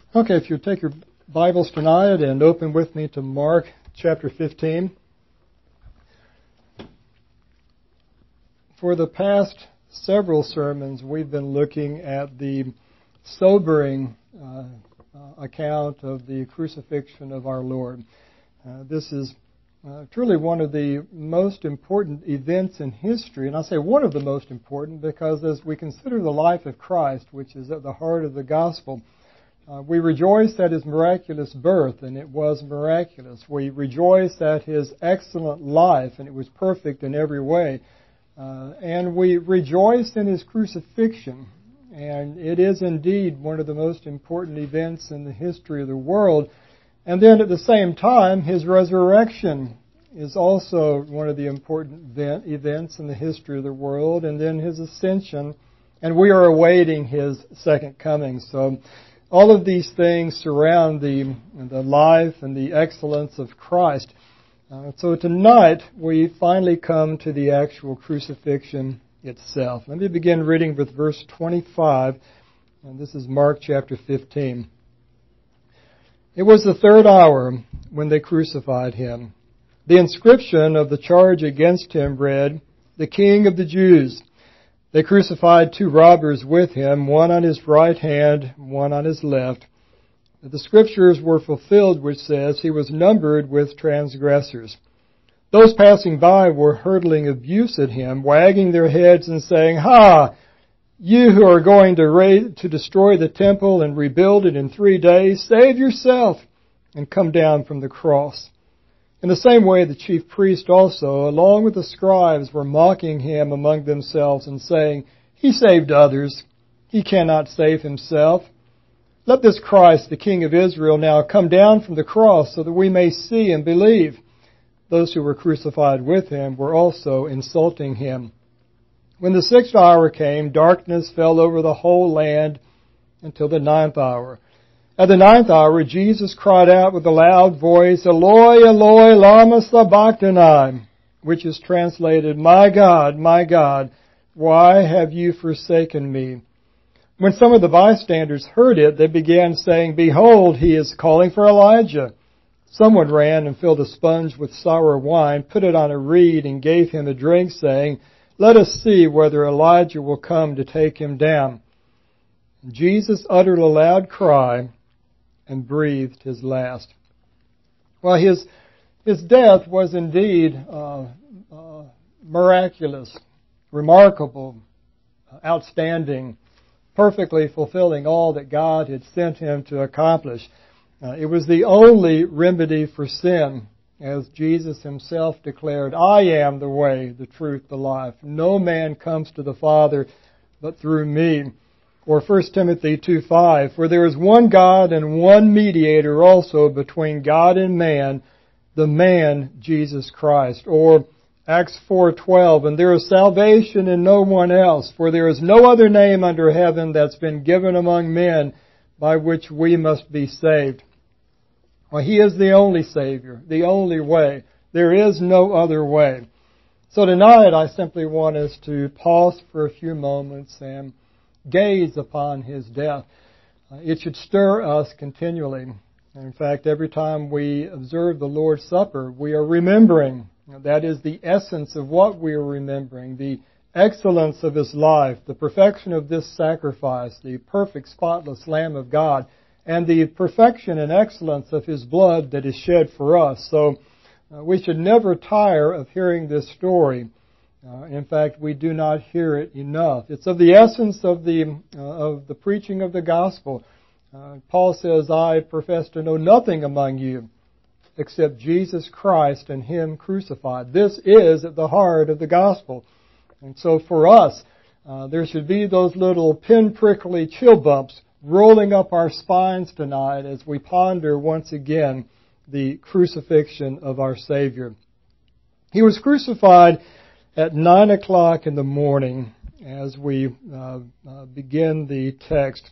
Okay, if you'll take your Bibles tonight and open with me to Mark chapter 15. For the past several sermons, we've been looking at the sobering account of the crucifixion of our Lord. This is truly one of the most important events in history, and I say one of the most important because as we consider the life of Christ, which is at the heart of the gospel, we rejoice at His miraculous birth, and it was miraculous. We rejoice at His excellent life, and it was perfect in every way. And we rejoice in His crucifixion, and it is indeed one of the most important events in the history of the world. And then at the same time, His resurrection is also one of the important events in the history of the world, and then His ascension, and we are awaiting His second coming. So all of these things surround the life and the excellence of Christ. So tonight we finally come to the actual crucifixion itself. Let me begin reading with verse 25, and this is Mark chapter 15. It was the third hour when they crucified Him. The inscription of the charge against Him read, "The King of the Jews." They crucified 2 robbers with Him, one on His right hand, one on His left. The Scriptures were fulfilled, which says, "He was numbered with transgressors." Those passing by were hurling abuse at Him, wagging their heads and saying, "Ha! You who are going to destroy the temple and rebuild it in 3 days, save yourself and come down from the cross." In the same way, the chief priest also, along with the scribes, were mocking Him among themselves and saying, "He saved others. He cannot save Himself. Let this Christ, the King of Israel, now come down from the cross so that we may see and believe." Those who were crucified with Him were also insulting Him. When the 6th hour came, darkness fell over the whole land until the 9th hour. At the 9th hour, Jesus cried out with a loud voice, "Eloi, Eloi, lama sabachthani," which is translated, my God, why have you forsaken me?" When some of the bystanders heard it, they began saying, "Behold, he is calling for Elijah." Someone ran and filled a sponge with sour wine, put it on a reed, and gave him a drink, saying, "Let us see whether Elijah will come to take him down." Jesus uttered a loud cry and breathed his last. Well, his death was indeed miraculous, remarkable, outstanding, perfectly fulfilling all that God had sent Him to accomplish. It was the only remedy for sin, as Jesus Himself declared, "I am the way, the truth, the life. No man comes to the Father but through me." Or 1 Timothy 2:5, "For there is one God and one mediator also between God and man, the man Jesus Christ." Or Acts 4:12, "And there is salvation in no one else, for there is no other name under heaven that's been given among men by which we must be saved." Well, He is the only Savior, the only way. There is no other way. So tonight I simply want us to pause for a few moments and gaze upon His death. It should stir us continually. In fact, every time we observe the Lord's Supper, we are remembering. That is the essence of what we are remembering. The excellence of His life, the perfection of this sacrifice, the perfect, spotless Lamb of God, and the perfection and excellence of His blood that is shed for us. So we should never tire of hearing this story. In fact, we do not hear it enough. It's of the essence of the preaching of the gospel. Paul says, "I profess to know nothing among you except Jesus Christ and Him crucified." This is at the heart of the gospel. And so for us, there should be those little pinprickly chill bumps rolling up our spines tonight as we ponder once again the crucifixion of our Savior. He was crucified at 9 o'clock in the morning as we begin the text.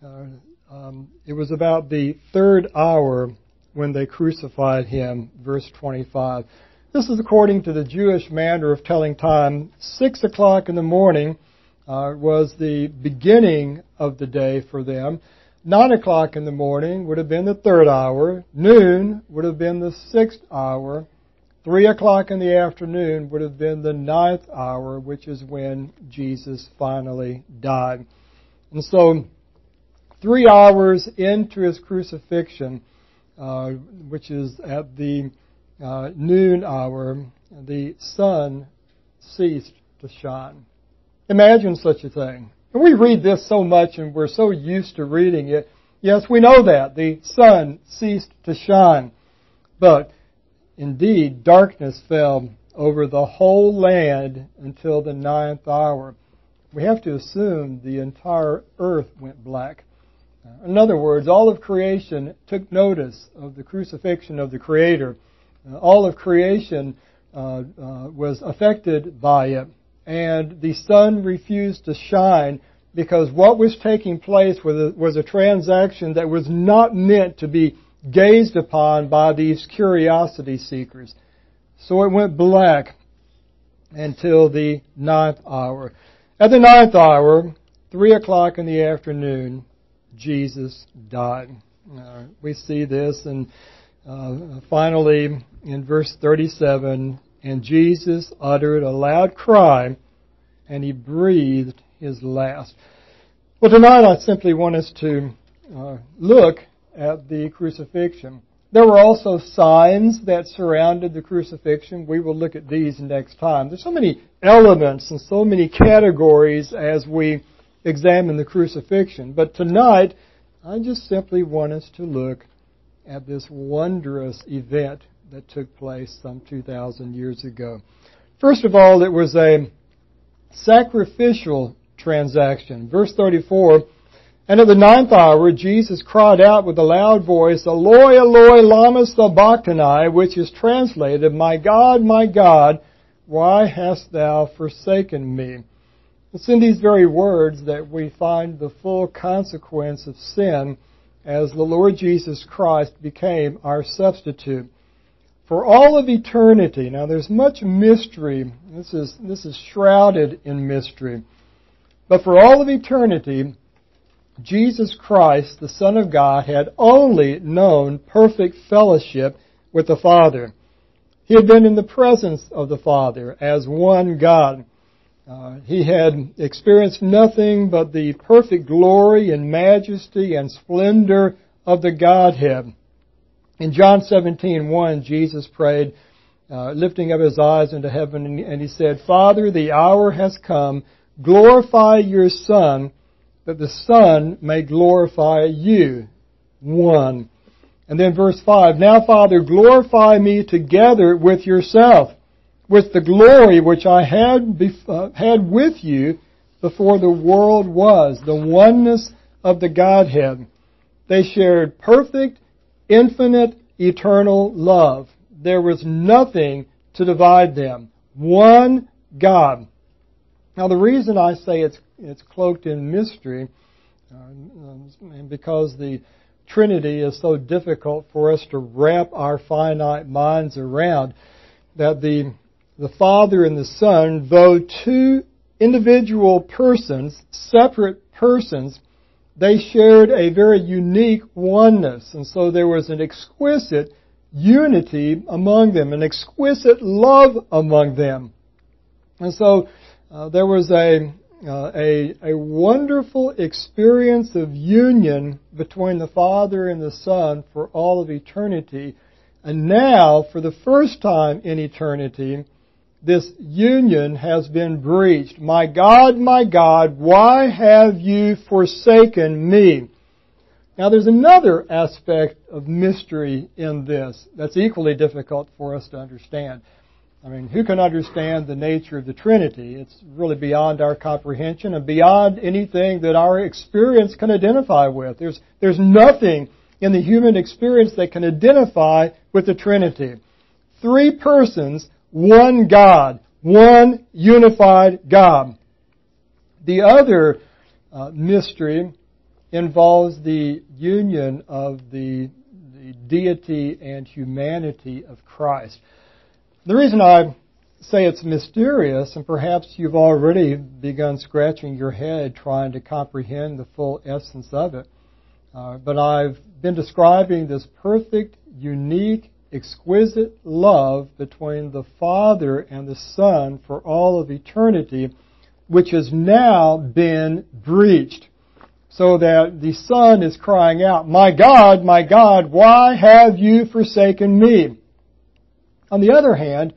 It was about the 3rd hour when they crucified Him, verse 25. This is according to the Jewish manner of telling time. 6 o'clock in the morning was the beginning of the day for them. 9 o'clock in the morning would have been the 3rd hour. Noon would have been the 6th hour. 3 o'clock in the afternoon would have been the 9th hour, which is when Jesus finally died. And so 3 hours into His crucifixion, which is at the noon hour, the sun ceased to shine. Imagine such a thing. And we read this so much and we're so used to reading it. Yes, we know that. The sun ceased to shine. But indeed, darkness fell over the whole land until the 9th hour. We have to assume the entire earth went black. In other words, all of creation took notice of the crucifixion of the Creator. All of creation was affected by it. And the sun refused to shine because what was taking place was a transaction that was not meant to be gazed upon by these curiosity seekers. So it went black until the 9th hour. At the 9th hour, 3 o'clock in the afternoon, Jesus died. We see this, and finally in verse 37, and Jesus uttered a loud cry, and He breathed His last. Well, tonight I simply want us to look at the crucifixion. There were also signs that surrounded the crucifixion. We will look at these next time. There's so many elements and so many categories as we examine the crucifixion. But tonight, I just simply want us to look at this wondrous event that took place some 2,000 years ago. First of all, it was a sacrificial transaction. Verse 34, and at the 9th hour, Jesus cried out with a loud voice, Eloi, Eloi, lama sabachthani, which is translated, my God, why hast thou forsaken me? It's in these very words that we find the full consequence of sin as the Lord Jesus Christ became our substitute. For all of eternity, now there's much mystery. This is shrouded in mystery. But for all of eternity, Jesus Christ, the Son of God, had only known perfect fellowship with the Father. He had been in the presence of the Father as one God. He had experienced nothing but the perfect glory and majesty and splendor of the Godhead. In John 17:1, Jesus prayed, lifting up His eyes into heaven, and He said, Father, the hour has come. Glorify Your Son, that the Son may glorify You. One. And then verse 5, Now, Father, glorify Me together with Yourself, with the glory which I had with You before the world was, the oneness of the Godhead. They shared perfect, infinite, eternal love. There was nothing to divide them. One God. Now, the reason I say it's cloaked in mystery, and because the Trinity is so difficult for us to wrap our finite minds around, that the Father and the Son, though two individual persons, separate persons, they shared a very unique oneness. And so there was an exquisite unity among them, an exquisite love among them. And so there was a wonderful experience of union between the Father and the Son for all of eternity. And now, for the first time in eternity, this union has been breached. My God, why have You forsaken Me? Now, there's another aspect of mystery in this that's equally difficult for us to understand. I mean, who can understand the nature of the Trinity? It's really beyond our comprehension and beyond anything that our experience can identify with. There's nothing in the human experience that can identify with the Trinity. Three persons, one God, one unified God. The other mystery involves the union of the deity and humanity of Christ. The reason I say it's mysterious, and perhaps you've already begun scratching your head trying to comprehend the full essence of it, But I've been describing this perfect, unique, exquisite love between the Father and the Son for all of eternity, which has now been breached. So that the Son is crying out, my God, why have you forsaken me? On the other hand,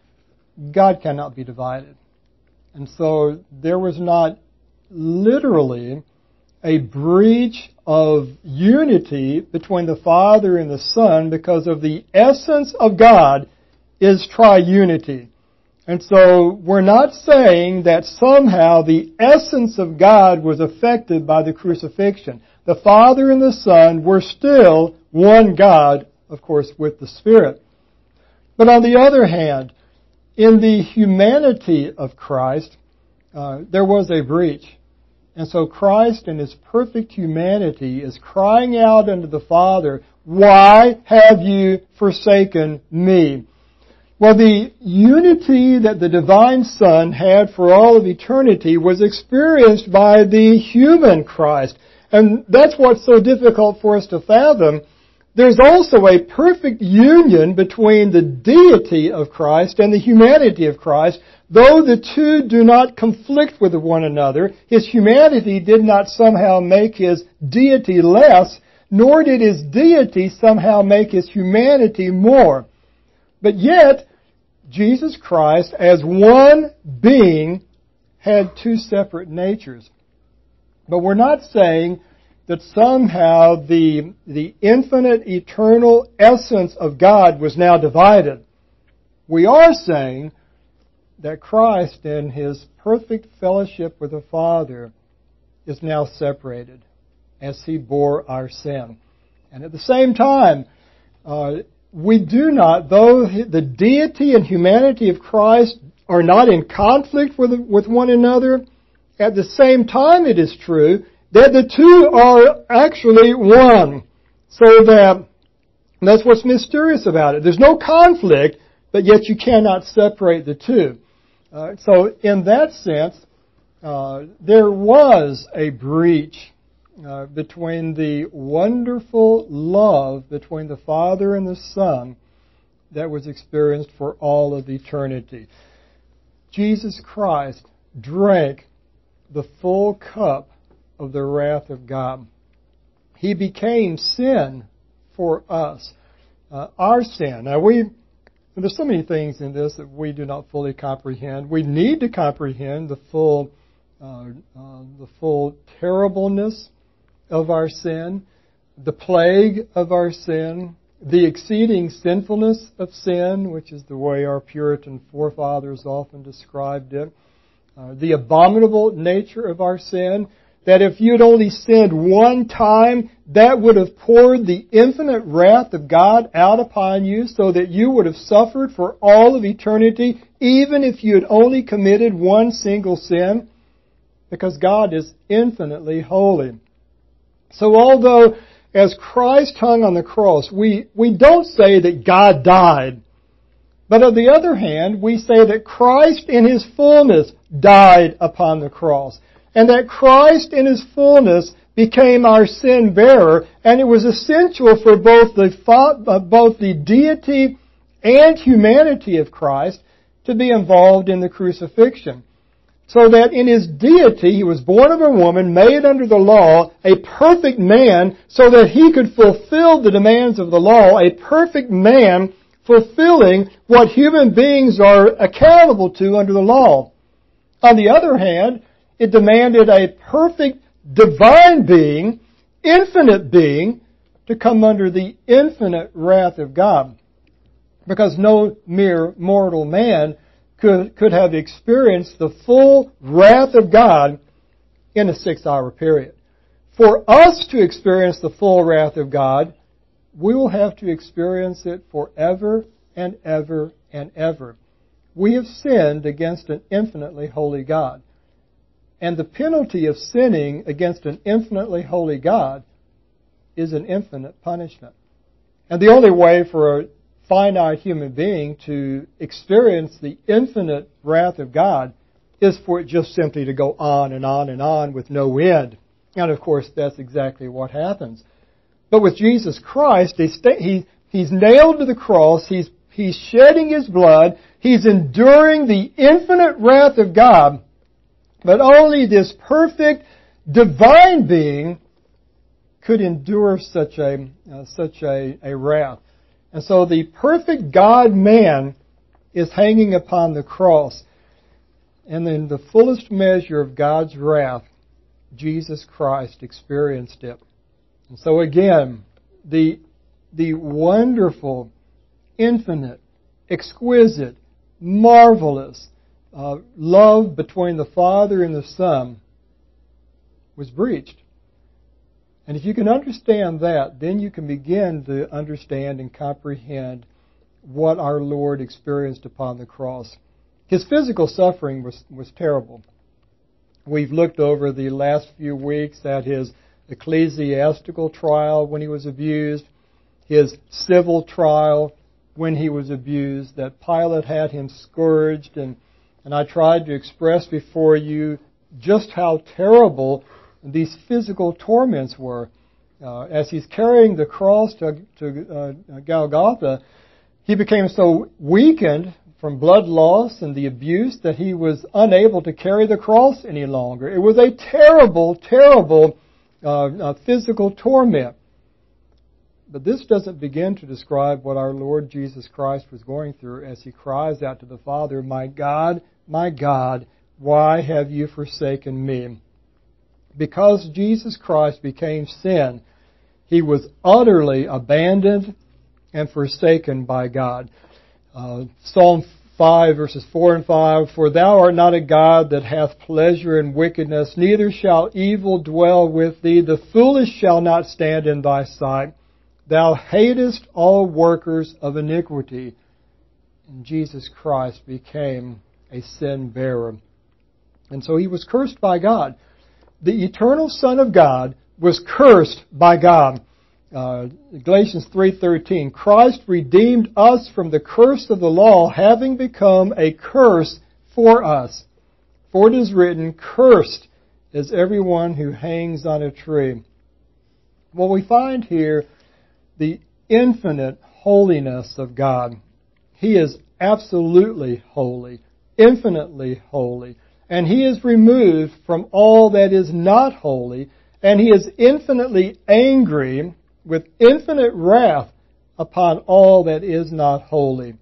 God cannot be divided. And so there was not literally a breach of unity between the Father and the Son because of the essence of God is triunity. And so we're not saying that somehow the essence of God was affected by the crucifixion. The Father and the Son were still one God, of course, with the Spirit. But on the other hand, in the humanity of Christ, there was a breach. And so Christ in His perfect humanity is crying out unto the Father, why have you forsaken me? Well, the unity that the Divine Son had for all of eternity was experienced by the human Christ. And that's what's so difficult for us to fathom. There's also a perfect union between the deity of Christ and the humanity of Christ, though the two do not conflict with one another. His humanity did not somehow make His deity less, nor did His deity somehow make His humanity more. But yet, Jesus Christ, as one being, had two separate natures. But we're not saying that somehow the infinite, eternal essence of God was now divided. We are saying that Christ, in His perfect fellowship with the Father, is now separated as He bore our sin. And at the same time, we do not, though the deity and humanity of Christ are not in conflict with one another, at the same time it is true that the two are actually one. So that's what's mysterious about it. There's no conflict, but yet you cannot separate the two. So in that sense, there was a breach between the wonderful love between the Father and the Son that was experienced for all of eternity. Jesus Christ drank the full cup of the wrath of God. He became sin for us, our sin. Now there's so many things in this that we do not fully comprehend. We need to comprehend the full terribleness of our sin, the plague of our sin, the exceeding sinfulness of sin, which is the way our Puritan forefathers often described it, the abominable nature of our sin, that if you'd only sinned one time, that would have poured the infinite wrath of God out upon you so that you would have suffered for all of eternity, even if you had only committed one single sin, because God is infinitely holy. So although as Christ hung on the cross, we don't say that God died, but on the other hand, we say that Christ in His fullness died upon the cross, and that Christ in His fullness became our sin bearer, and it was essential for both the deity and humanity of Christ to be involved in the crucifixion. So that in His deity, He was born of a woman, made under the law, a perfect man, so that He could fulfill the demands of the law, a perfect man fulfilling what human beings are accountable to under the law. On the other hand, it demanded a perfect divine being, infinite being, to come under the infinite wrath of God. Because no mere mortal man could have experienced the full wrath of God in a 6-hour period. For us to experience the full wrath of God, we will have to experience it forever and ever and ever. We have sinned against an infinitely holy God. And the penalty of sinning against an infinitely holy God is an infinite punishment. And the only way for a finite human being to experience the infinite wrath of God is for it just simply to go on and on and on with no end. And of course, that's exactly what happens. But with Jesus Christ, He's nailed to the cross. He's shedding His blood. He's enduring the infinite wrath of God. But only this perfect divine being could endure such a wrath. And so the perfect God-man is hanging upon the cross. And in the fullest measure of God's wrath, Jesus Christ experienced it. And so again, the wonderful, infinite, exquisite, marvelous love between the Father and the Son was breached. And if you can understand that, then you can begin to understand and comprehend what our Lord experienced upon the cross. His physical suffering was terrible. We've looked over the last few weeks at His ecclesiastical trial when He was abused, His civil trial when He was abused, that Pilate had Him scourged, and I tried to express before you just how terrible these physical torments were. As He's carrying the cross to Golgotha, He became so weakened from blood loss and the abuse that He was unable to carry the cross any longer. It was a terrible, terrible physical torment. But this doesn't begin to describe what our Lord Jesus Christ was going through as He cries out to the Father, my God, why have you forsaken me?" Because Jesus Christ became sin, He was utterly abandoned and forsaken by God. Psalm 5, verses 4 and 5, "For thou art not a God that hath pleasure in wickedness, neither shall evil dwell with thee. The foolish shall not stand in thy sight. Thou hatest all workers of iniquity." And Jesus Christ became a sin bearer. And so He was cursed by God. The eternal Son of God was cursed by God. Galatians 3:13, "Christ redeemed us from the curse of the law, having become a curse for us. For it is written, Cursed is everyone who hangs on a tree." Well, we find here the infinite holiness of God. He is absolutely holy, infinitely holy, and He is removed from all that is not holy, and He is infinitely angry with infinite wrath upon all that is not holy.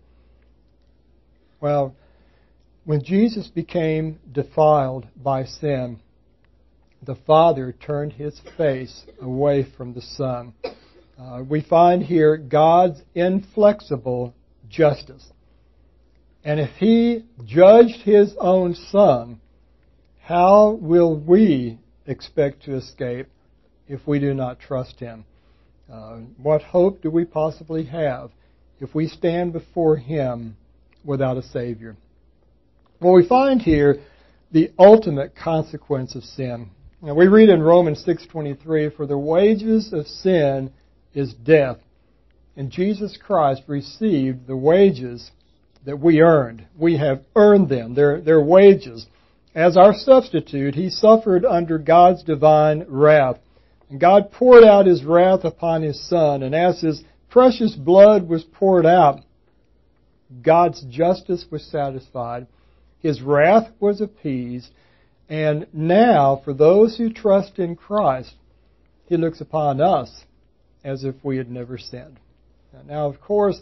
Well, when Jesus became defiled by sin, the Father turned His face away from the Son. We find here God's inflexible justice. And if He judged His own Son, how will we expect to escape if we do not trust Him? What hope do we possibly have if we stand before Him without a Savior? Well, we find here the ultimate consequence of sin. Now, we read in Romans 6:23, "For the wages of sin is death." And Jesus Christ received the wages that we earned. We have earned them, their wages. As our substitute, He suffered under God's divine wrath. And God poured out His wrath upon His Son. And as His precious blood was poured out, God's justice was satisfied. His wrath was appeased. And now, for those who trust in Christ, He looks upon us as if we had never sinned. Now, of course,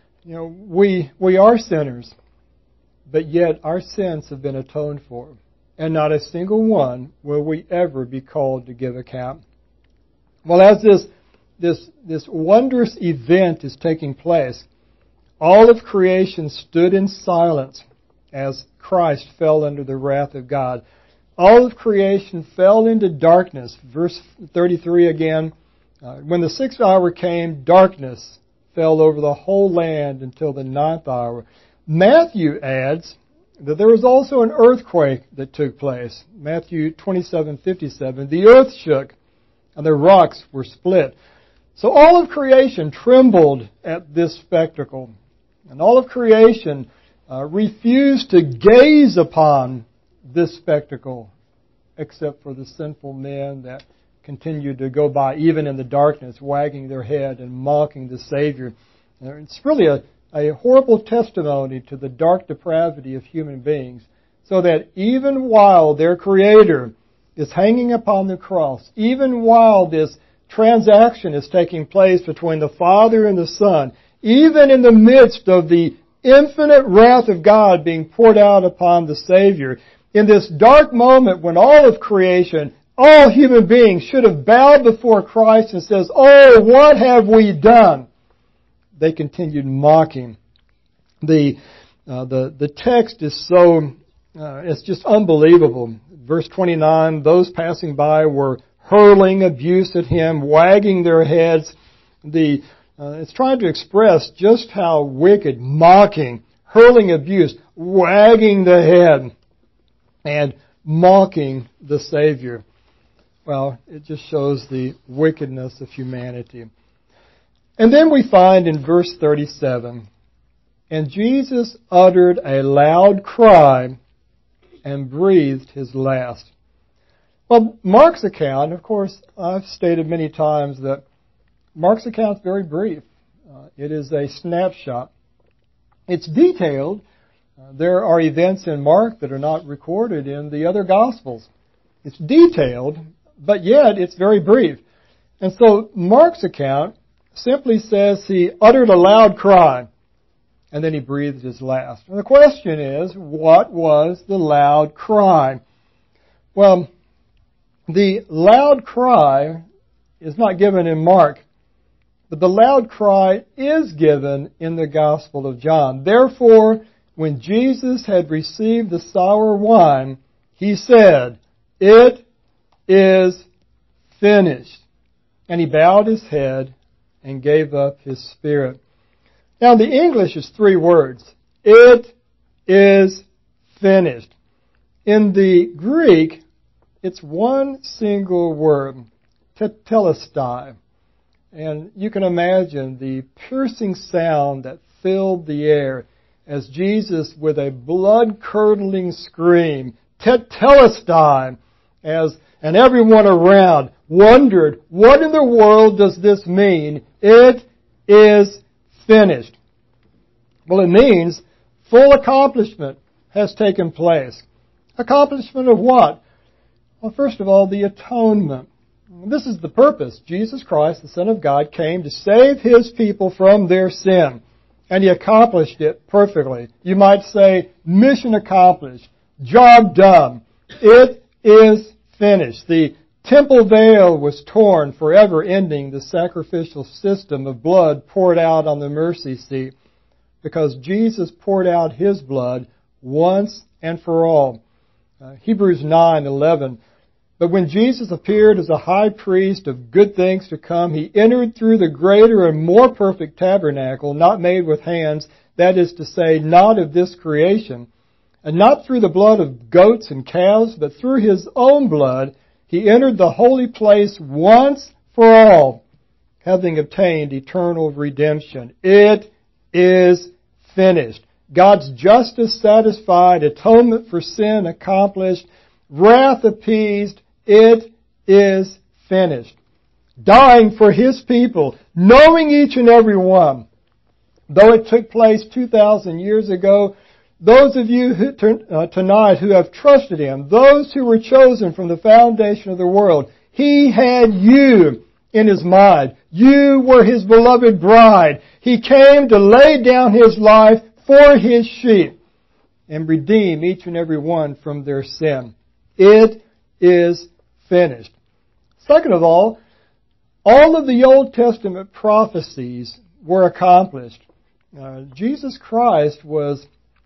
we are sinners, but yet our sins have been atoned for. And not a single one will we ever be called to give account. Well, as this wondrous event is taking place, all of creation stood in silence as Christ fell under the wrath of God. All of creation fell into darkness. Verse 33 again, "When the 6th hour came, darkness fell over the whole land until the 9th hour." Matthew adds that there was also an earthquake that took place. Matthew 27:57, "The earth shook, and the rocks were split." So all of creation trembled at this spectacle. And all of creation refused to gaze upon this spectacle, except for the sinful men that continued to go by, even in the darkness, wagging their head and mocking the Savior. It's really a horrible testimony to the dark depravity of human beings, so that even while their Creator is hanging upon the cross, even while this transaction is taking place between the Father and the Son, even in the midst of the infinite wrath of God being poured out upon the Savior, in this dark moment when all of creation, all human beings should have bowed before Christ and says, "Oh, what have we done?" They continued mocking. The text is so, it's just unbelievable. Verse 29, those passing by were hurling abuse at him, wagging their heads. It's trying to express just how wicked, mocking, hurling abuse, wagging the head, and mocking the Savior. Well, it just shows the wickedness of humanity. And then we find in verse 37, and Jesus uttered a loud cry and breathed his last. Well, Mark's account, of course, I've stated many times that Mark's account is very brief. It is a snapshot. It's detailed. There are events in Mark that are not recorded in the other Gospels. It's detailed, but yet it's very brief. And so Mark's account simply says he uttered a loud cry, and then he breathed his last. And the question is, what was the loud cry? Well, the loud cry is not given in Mark, but the loud cry is given in the Gospel of John. Therefore, when Jesus had received the sour wine, he said, "It is finished." And he bowed his head and gave up his spirit. Now, the English is 3 words. It is finished. In the Greek, it's one single word, tetelestai. And you can imagine the piercing sound that filled the air as Jesus, with a blood-curdling scream, tetelestai, and everyone around wondered, what in the world does this mean? It is finished. Well, it means full accomplishment has taken place. Accomplishment of what? Well, first of all, the atonement. This is the purpose. Jesus Christ, the Son of God, came to save His people from their sin. And He accomplished it perfectly. You might say, mission accomplished. Job done. It is finished. The temple veil was torn, forever ending the sacrificial system of blood poured out on the mercy seat, because Jesus poured out His blood once and for all. Hebrews 9:11. But when Jesus appeared as a high priest of good things to come, He entered through the greater and more perfect tabernacle, not made with hands, that is to say, not of this creation, and not through the blood of goats and calves, but through His own blood, He entered the holy place once for all, having obtained eternal redemption. It is finished. God's justice satisfied, atonement for sin accomplished, wrath appeased. It is finished. Dying for His people, knowing each and every one. Though it took place 2,000 years ago, those of you tonight who have trusted Him, those who were chosen from the foundation of the world, He had you in His mind. You were His beloved bride. He came to lay down His life for His sheep and redeem each and every one from their sin. It is finished. Second of all of the Old Testament prophecies were accomplished. Jesus Christ was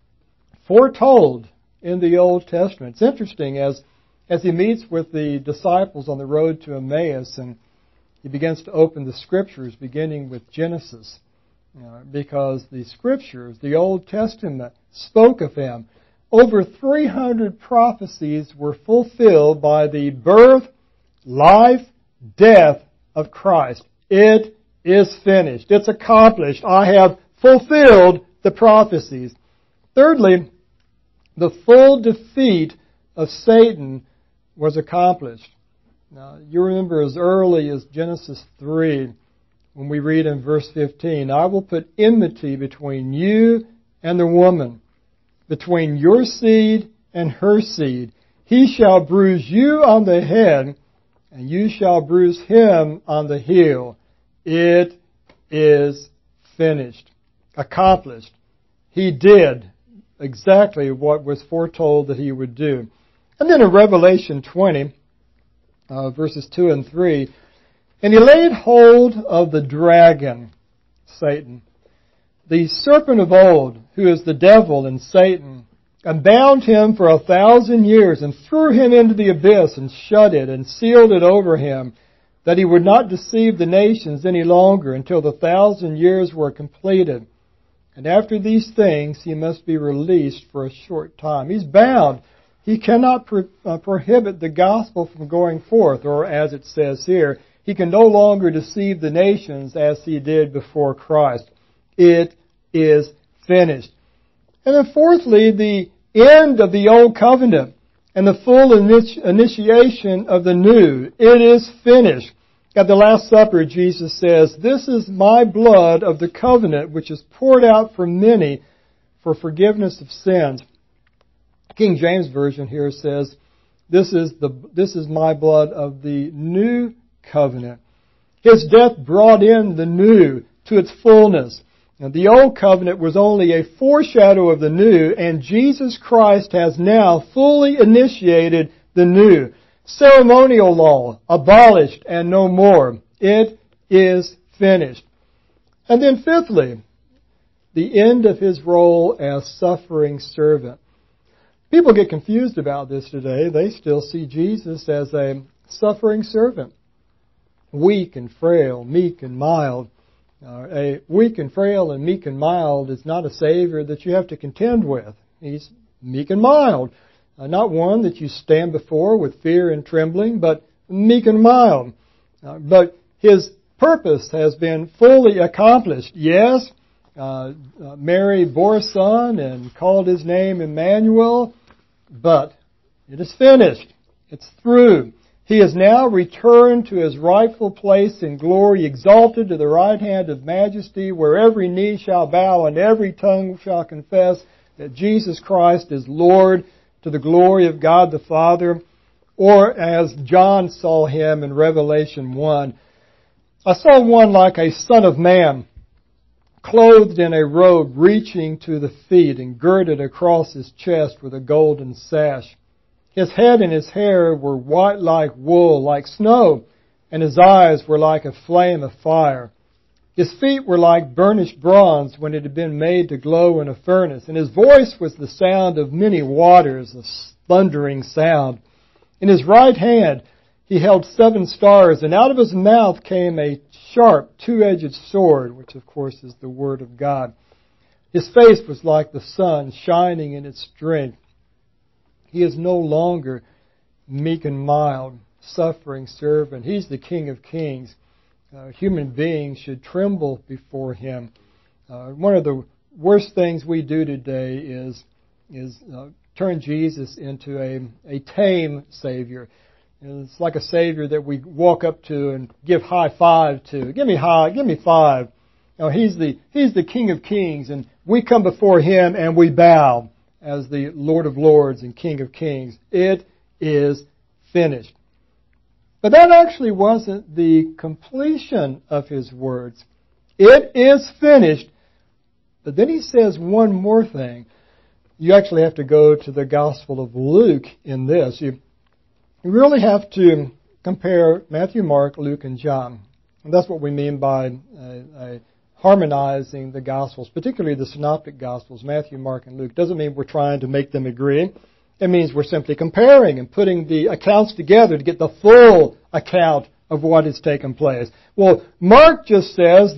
foretold in the Old Testament. It's interesting as He meets with the disciples on the road to Emmaus, and He begins to open the Scriptures, beginning with Genesis, because the Scriptures, the Old Testament, spoke of Him. Over 300 prophecies were fulfilled by the birth, life, death of Christ. It is finished. It's accomplished. I have fulfilled the prophecies. Thirdly, the full defeat of Satan was accomplished. Now, you remember as early as Genesis 3, when we read in verse 15, I will put enmity between you and the woman, between your seed and her seed. He shall bruise you on the head, and you shall bruise him on the heel. It is finished, accomplished. He did exactly what was foretold that he would do. And then in Revelation 20, verses 2 and 3, and he laid hold of the dragon, Satan, the serpent of old, who is the devil and Satan, and bound him for 1,000 years, and threw him into the abyss, and shut it, and sealed it over him, that he would not deceive the nations any longer until the 1,000 years were completed. And after these things he must be released for a short time. He's bound. He cannot prohibit the gospel from going forth, or as it says here, he can no longer deceive the nations as he did before Christ. It is finished. And then fourthly, the end of the old covenant and the full initiation of the new. It is finished. At the Last Supper, Jesus says, this is my blood of the covenant, which is poured out for many for forgiveness of sins. King James Version here says, this is my blood of the new covenant. His death brought in the new to its fullness. Now, the old covenant was only a foreshadow of the new, and Jesus Christ has now fully initiated the new. Ceremonial law abolished and no more. It is finished. And then fifthly, the end of his role as suffering servant. People get confused about this today. They still see Jesus as a suffering servant. Weak and frail, meek and mild. A weak and frail and meek and mild is not a Savior that you have to contend with. He's meek and mild. Not one that you stand before with fear and trembling, but meek and mild. But his purpose has been fully accomplished. Yes, Mary bore a son and called his name Emmanuel, but it is finished. It's through. He is now returned to his rightful place in glory, exalted to the right hand of majesty, where every knee shall bow and every tongue shall confess that Jesus Christ is Lord, to the glory of God the Father. Or as John saw him in Revelation 1, I saw one like a son of man, clothed in a robe reaching to the feet and girded across his chest with a golden sash. His head and his hair were white like wool, like snow, and his eyes were like a flame of fire. His feet were like burnished bronze when it had been made to glow in a furnace, and his voice was the sound of many waters, a thundering sound. In his right hand he held 7 stars, and out of his mouth came a sharp, two-edged sword, which of course is the Word of God. His face was like the sun shining in its strength. He is no longer meek and mild, suffering servant. He's the King of Kings. Human beings should tremble before Him. One of the worst things we do today is turn Jesus into a tame Savior. It's like a Savior that we walk up to and give high five to. Give me 5. He's the King of Kings, and we come before Him and we bow as the Lord of Lords and King of Kings. It is finished. But that actually wasn't the completion of His words. It is finished. But then He says one more thing. You actually have to go to the Gospel of Luke in this. You really have to compare Matthew, Mark, Luke, and John. And that's what we mean by harmonizing the Gospels, particularly the Synoptic Gospels, Matthew, Mark, and Luke. Doesn't mean we're trying to make them agree. It means we're simply comparing and putting the accounts together to get the full account of what has taken place. Well, Mark just says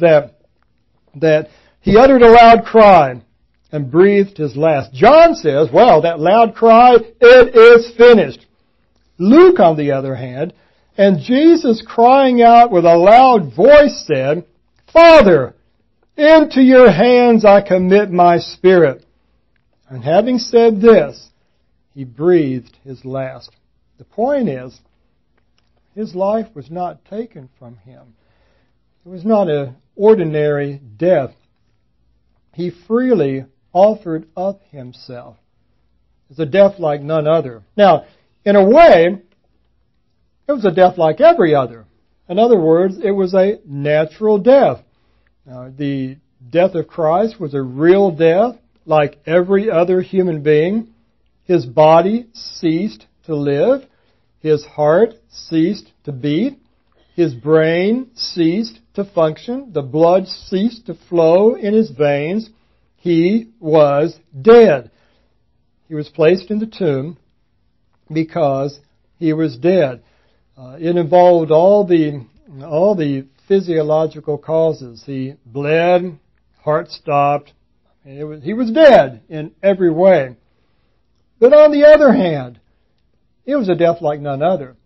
that he uttered a loud cry and breathed his last. John says, well, that loud cry, it is finished. Luke, on the other hand, and Jesus crying out with a loud voice said, Father, into your hands I commit my spirit. And having said this, he breathed his last. The point is, His life was not taken from Him. It was not an ordinary death. He freely offered up Himself. It's a death like none other. Now, in a way, it was a death like every other. In other words, it was a natural death. The death of Christ was a real death like every other human being. His body ceased to live. His heart ceased to beat. His brain ceased to function. The blood ceased to flow in his veins. He was dead. He was placed in the tomb because he was dead. It involved all the physiological causes. He bled, heart stopped. He was dead in every way. But on the other hand, it was a death like none other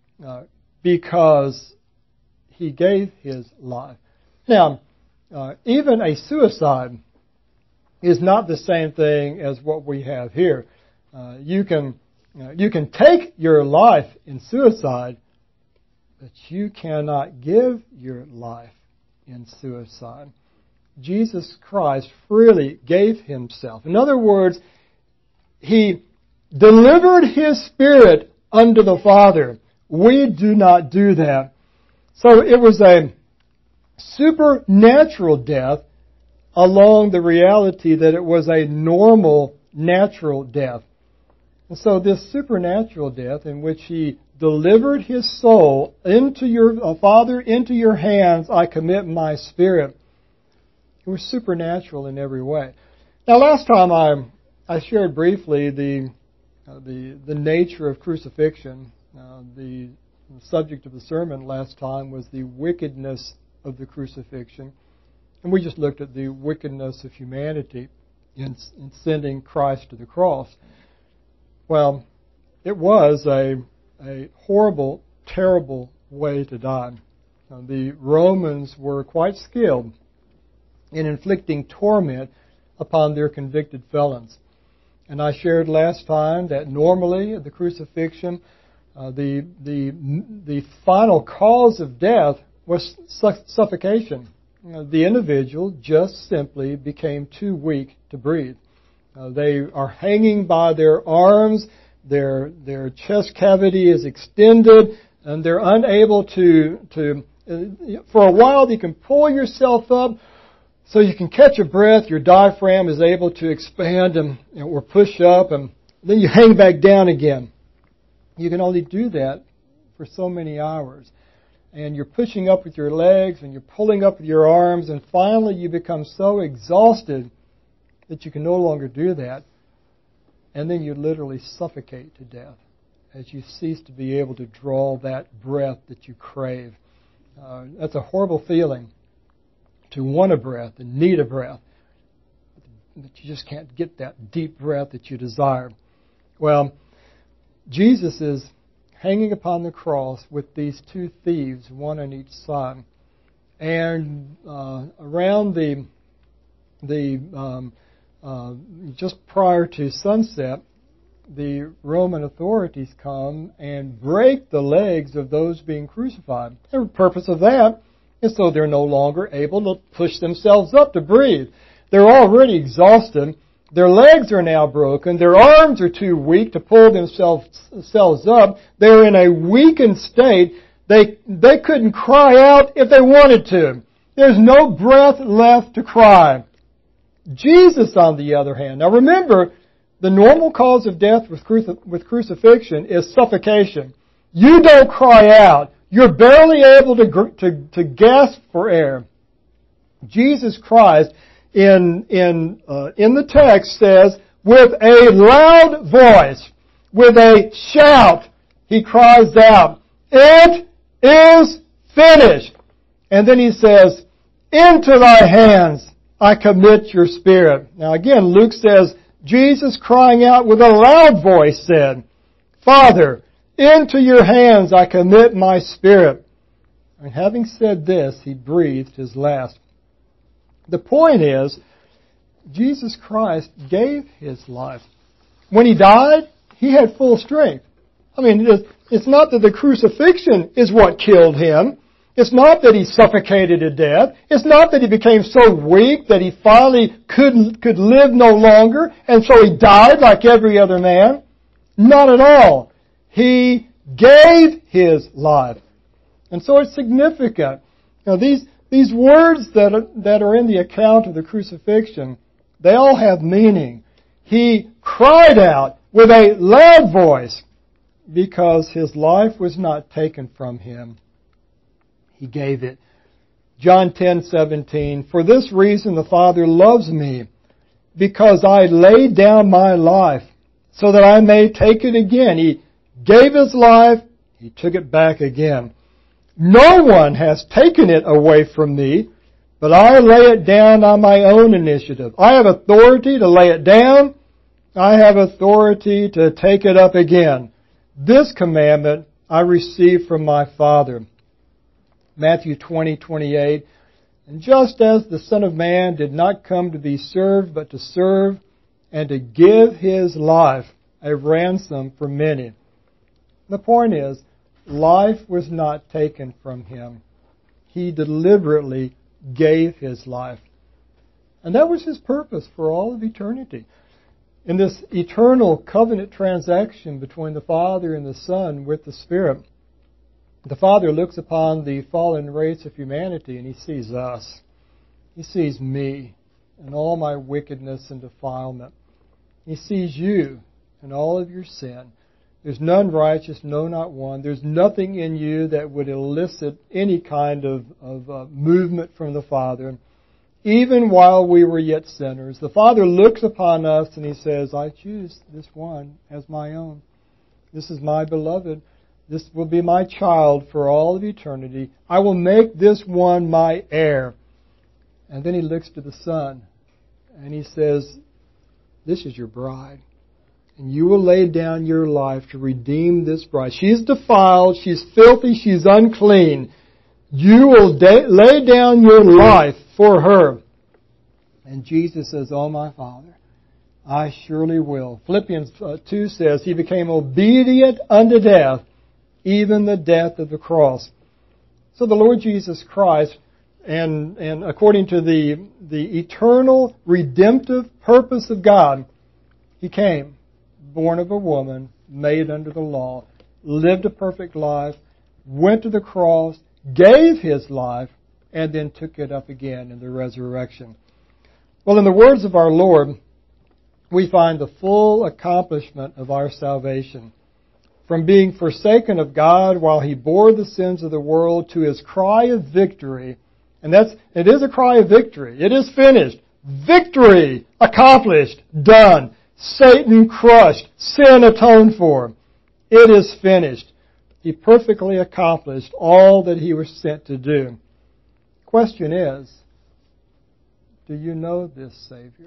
because He gave His life. Now, even a suicide is not the same thing as what we have here. You can take your life in suicide, but you cannot give your life in suicide. Jesus Christ freely gave Himself. In other words, He delivered His Spirit unto the Father. We do not do that. So it was a supernatural death along the reality that it was a normal, natural death. And so this supernatural death in which He delivered His soul into your Father, into your hands, I commit my spirit. It was supernatural in every way. Now, last time I shared briefly the nature of crucifixion. The subject of the sermon last time was the wickedness of the crucifixion. And we just looked at the wickedness of humanity in sending Christ to the cross. Well, it was a horrible, terrible way to die. The Romans were quite skilled in inflicting torment upon their convicted felons. And I shared last time that normally at the crucifixion, the final cause of death was suffocation. The individual just simply became too weak to breathe. They are hanging by their arms, their chest cavity is extended, and they're unable to for a while you can pull yourself up so you can catch a breath. Your diaphragm is able to expand or push up, and then you hang back down again. You can only do that for so many hours. And you're pushing up with your legs, and you're pulling up with your arms, and finally you become so exhausted that you can no longer do that. And then you literally suffocate to death as you cease to be able to draw that breath that you crave. That's a horrible feeling, to want a breath and need a breath, but you just can't get that deep breath that you desire. Well, Jesus is hanging upon the cross with these two thieves, one on each side. And around just prior to sunset, the Roman authorities come and break the legs of those being crucified. The purpose of that is so they're no longer able to push themselves up to breathe. They're already exhausted. Their legs are now broken. Their arms are too weak to pull themselves up. They're in a weakened state. They couldn't cry out if they wanted to. There's no breath left to cry. Jesus, on the other hand, now remember, the normal cause of death with crucifixion is suffocation. You don't cry out. You're barely able to gasp for air. Jesus Christ in the text says, with a loud voice, with a shout, He cries out, "It is finished." And then He says, "Into Thy hands I commit your spirit." Now again, Luke says, Jesus crying out with a loud voice said, "Father, into your hands I commit my spirit." And having said this, He breathed His last. The point is, Jesus Christ gave His life. When He died, He had full strength. I mean, It's not that the crucifixion is what killed him. It's not that he suffocated to death. It's not that he became so weak that he finally could live no longer, and so he died like every other man. Not at all. He gave his life. And so it's significant. Now these words that are in the account of the crucifixion, they all have meaning. He cried out with a loud voice because his life was not taken from him. He gave it. John 10:17, "For this reason the Father loves me, because I laid down my life, so that I may take it again." He gave his life, he took it back again. "No one has taken it away from me, but I lay it down on my own initiative." I have authority to lay it down. I have authority to take it up again. This commandment I received from my Father. Matthew 20:28, "And just as the Son of Man did not come to be served, but to serve, and to give his life a ransom for many." The point is, life was not taken from him. He deliberately gave his life. And that was his purpose for all of eternity. In this eternal covenant transaction between the Father and the Son with the Spirit, the Father looks upon the fallen race of humanity and He sees us. He sees me and all my wickedness and defilement. He sees you and all of your sin. There's none righteous, no, not one. There's nothing in you that would elicit any kind of movement from the Father. Even while we were yet sinners, the Father looks upon us and He says, "I choose this one as my own. This is my beloved. This will be my child for all of eternity. I will make this one my heir." And then He looks to the Son and He says, "This is your bride. And you will lay down your life to redeem this bride. She's defiled, she's filthy, she's unclean. You will lay down your life for her." And Jesus says, "Oh, my Father, I surely will." Philippians 2 says, "He became obedient unto death, even the death of the cross." So the Lord Jesus Christ, and according to the eternal redemptive purpose of God, He came, born of a woman, made under the law, lived a perfect life, went to the cross, gave His life, and then took it up again in the resurrection. Well, in the words of our Lord, we find the full accomplishment of our salvation. From being forsaken of God while He bore the sins of the world to His cry of victory. And it is a cry of victory. It is finished. Victory! Accomplished. Done. Satan crushed. Sin atoned for. It is finished. He perfectly accomplished all that He was sent to do. Question is, do you know this Savior?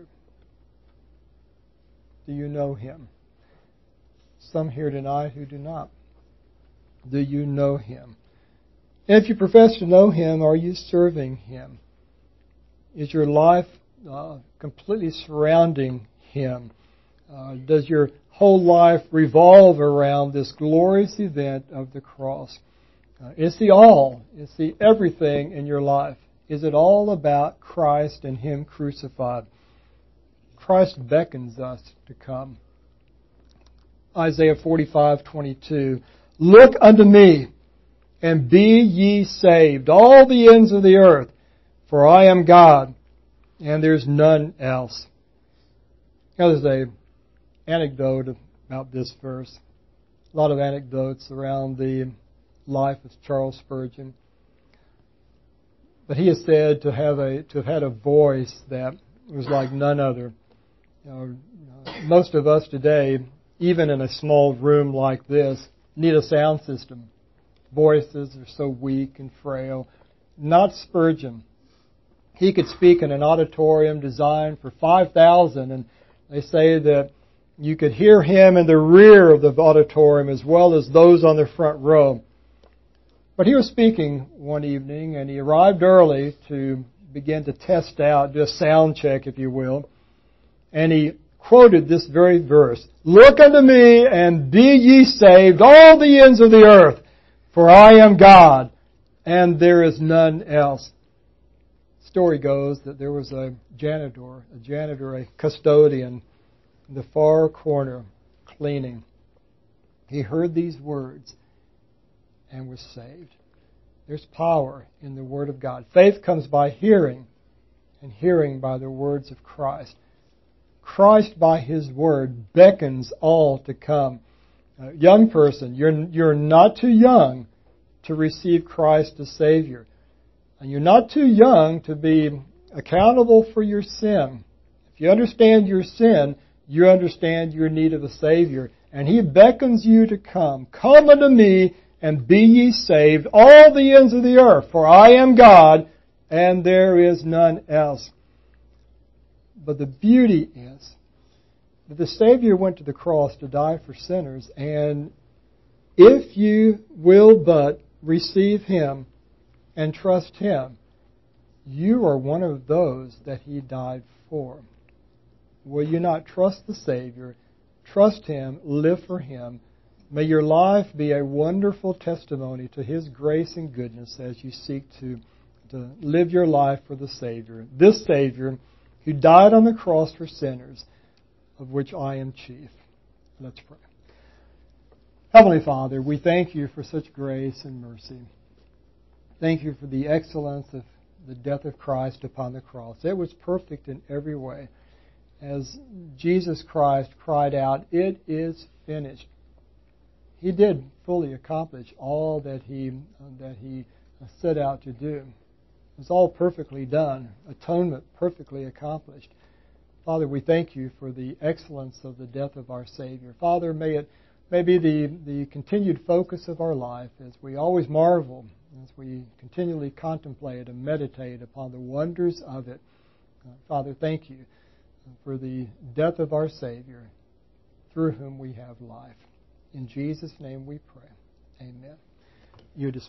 Do you know Him? Some here tonight who do not. Do you know Him? And if you profess to know Him, are you serving Him? Is your life completely surrounding Him? Does your whole life revolve around this glorious event of the cross? Is the all? Is the everything in your life? Is it all about Christ and Him crucified? Christ beckons us to come. Isaiah 45:22. "Look unto me, and be ye saved, all the ends of the earth, for I am God, and there's none else." Now, there's an anecdote about this verse. A lot of anecdotes around the life of Charles Spurgeon. But he is said to have had a voice that was like none other. Most of us today, even in a small room like this, need a sound system. Voices are so weak and frail. Not Spurgeon. He could speak in an auditorium designed for 5,000, and they say that you could hear him in the rear of the auditorium as well as those on the front row. But he was speaking one evening, and he arrived early to begin to test out, do a sound check, if you will. And he quoted this very verse. Look unto me and be ye saved, all the ends of the earth, for I am God, and there is none else. The story goes that there was a janitor, a custodian, in the far corner cleaning. He heard these words and was saved. There's power in the Word of God. Faith comes by hearing, and hearing by the words of Christ. Christ, by His Word, beckons all to come. Young person, you're not too young to receive Christ as Savior. And you're not too young to be accountable for your sin. If you understand your sin, you understand your need of a Savior. And He beckons you to come. Come unto me and be ye saved, all the ends of the earth, for I am God, and there is none else. But the beauty is that the Savior went to the cross to die for sinners, and if you will but receive Him and trust Him, you are one of those that He died for. Will you not trust the Savior, trust Him, live for Him? May your life be a wonderful testimony to His grace and goodness as you seek to live your life for the Savior. This Savior who died on the cross for sinners, of which I am chief. Let's pray. Heavenly Father, we thank You for such grace and mercy. Thank You for the excellence of the death of Christ upon the cross. It was perfect in every way. As Jesus Christ cried out, "It is finished." He did fully accomplish all that he set out to do. It was all perfectly done. Atonement perfectly accomplished. Father, we thank You for the excellence of the death of our Savior. Father, may it be the continued focus of our life as we always marvel, as we continually contemplate and meditate upon the wonders of it. Father, thank You for the death of our Savior, through whom we have life. In Jesus' name we pray. Amen. You